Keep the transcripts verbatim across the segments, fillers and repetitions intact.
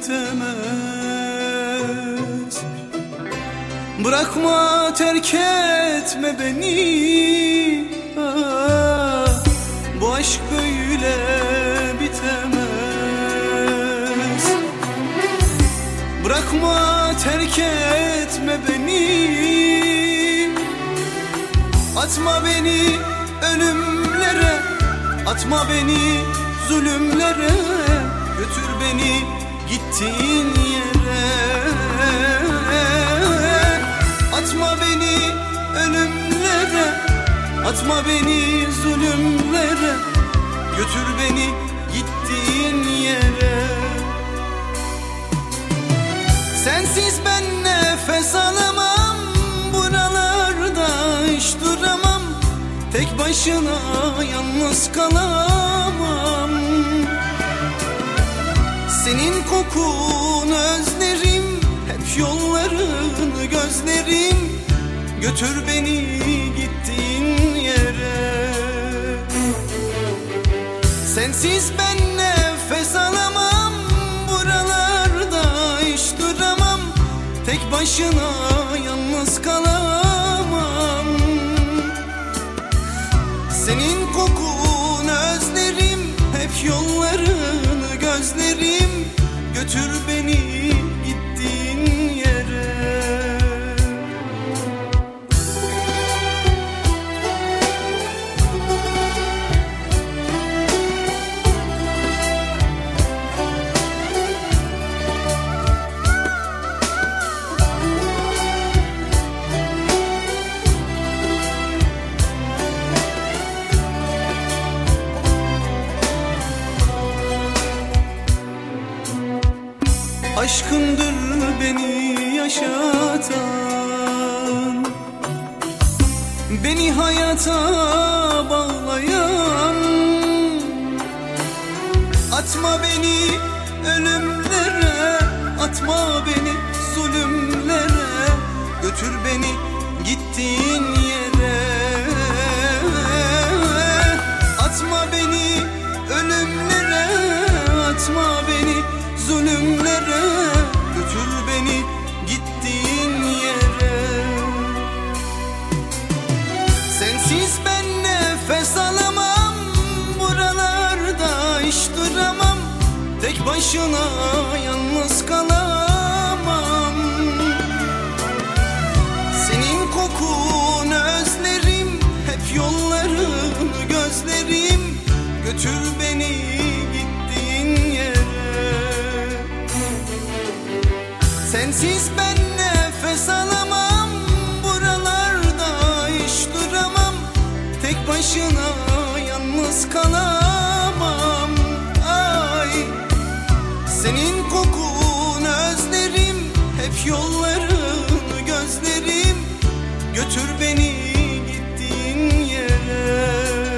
bitemez. Bırakma, terk etme beni, ah, bu aşk böyle bitemez. Bırakma, terk etme beni, atma beni ölümlere, atma beni zulümlere, götür beni gittiğin yere. Atma beni ölümlere, atma beni zulümlere, götür beni gittiğin yere. Sensiz ben nefes alamam, buralarda hiç duramam, tek başına yalnız kalamam. Senin kokunu özlerim, hep yollarını gözlerim, götür beni gittiğin yere. Sensiz ben nefes alamam, buralarda hiç duramam, tek başına yalnız kalamam. Senin kokunu özlerim, hep yollarını gözlerim, götür beni gittiğin yere. Aşkındır beni yaşatan, beni hayata bağlayan. Atma beni ölümlere, atma beni zulümlere, götür beni gittiğin yere. Atma beni ölümlere, atma beni zulümlere, götür beni gittiğin yere. Sensiz ben nefes alamam, buralarda hiç duramam, tek başına yalnız kalamam. Senin kokunu özlerim, hep yollarını gözlerim, götür beni gittiğin yere. Sensiz ben nefes alamam, buralarda hiç duramam, tek başına yalnız kalamam. Ay, senin kokunu özlerim, hep yollarını gözlerim, götür beni gittiğin yere.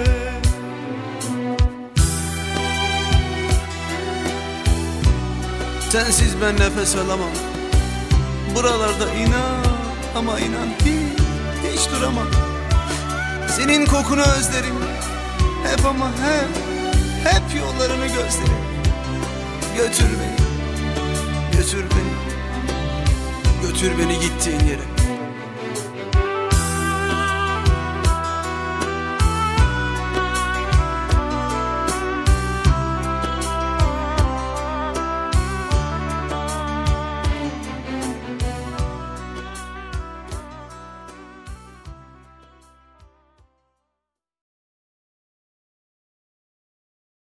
Sensiz ben nefes alamam, buralarda inan ama inan hiç, hiç duramam. Senin kokunu özlerim, hep ama hep, hep yollarını gözlerim, götür beni, götür beni, götür beni gittiğin yere.